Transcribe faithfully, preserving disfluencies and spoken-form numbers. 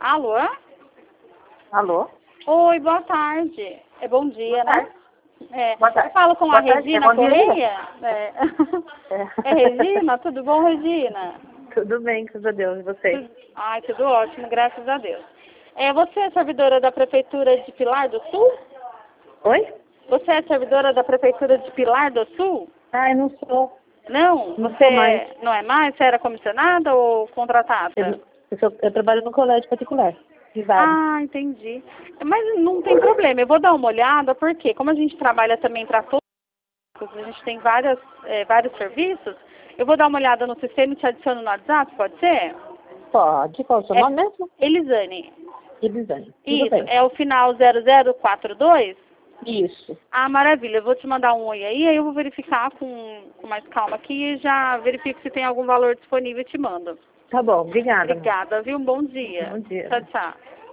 Alô? Alô? Oi, boa tarde. É bom dia, Boa né? tarde. É, Boa tarde. eu falo com Boa a tarde, Regina é bom dia, Correia? É. É. É Regina? Tudo bom, Regina? Tudo bem, graças a Deus. E vocês? Tudo... Ai, tudo ótimo, graças a Deus. É, você é servidora da Prefeitura de Pilar do Sul? Oi? Você é servidora da Prefeitura de Pilar do Sul? Ah, eu não sou. Não? Não Você sou mais. não é mais? Você era comissionada ou contratada? Eu, eu, sou- eu trabalho no colégio particular, privado. Ah, entendi. Mas não tem problema, eu vou dar uma olhada, porque como a gente trabalha também para todos, a gente tem várias, é, vários serviços, eu vou dar uma olhada no sistema e te adiciono no WhatsApp, pode ser? Pode. Qual é o seu É nome mesmo? Elisane. Elisane. Tudo Isso, bem. é o final zero zero quatro dois? Isso. Ah, maravilha, eu vou te mandar um oi aí, aí eu vou verificar com, com mais calma aqui e já verifico se tem algum valor disponível e te mando. Tá bom. Obrigada, amor. Obrigada, viu? Um bom dia. Bom dia. Tchau, tchau.